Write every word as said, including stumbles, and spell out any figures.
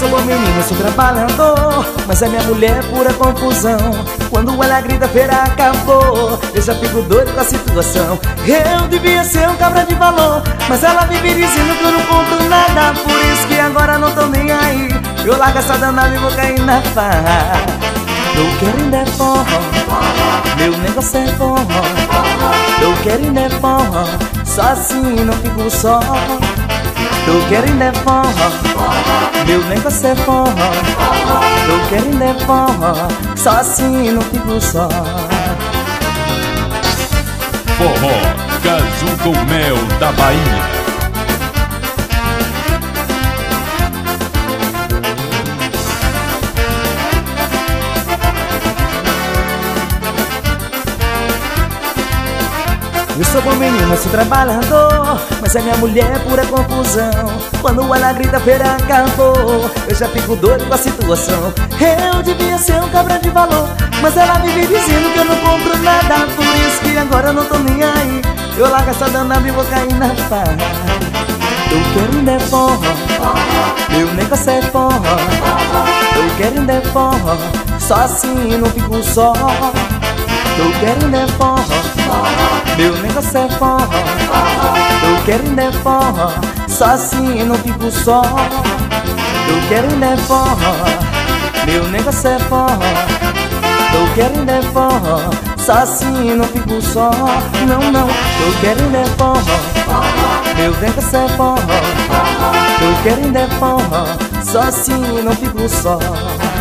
sou bom menino, sou trabalhador, mas a minha mulher é pura confusão. Quando ela grita, feira acabou, eu já fico doido com a situação. Eu devia ser um cabra de valor, mas ela vive dizendo que eu não compro nada. Por isso que agora não tô nem aí, eu largo essa danada e vou cair na farra. Tô querendo é forró, meu negócio é forró. Tô querendo é forró, só assim não fico só. Tô querendo é forró, meu negócio é forró. Tô querendo é forró, só assim não fico só. Forró, caju com mel da Bahia. Eu sou bom menino, sou trabalhador, mas a minha mulher é pura confusão. Quando ela grita, feira acabou, eu já fico doido com a situação. Eu devia ser um cabra de valor, mas ela vive dizendo que eu não compro nada. Por isso que agora eu não tô nem aí, eu largo essa danada e vou cair na farra. Tô querendo é forró, meu negócio é forró. Tô querendo é forró, só assim não fico só. Tô querendo é forró, meu negócio é forró. Tô querendo é forró, só assim não fico só. Tô querendo é forró, meu negócio é forró. Tô querendo é forró, só assim não fico só. Não, não, tô querendo é forró, meu negócio é forró. Tô querendo é forró, só assim não fico só.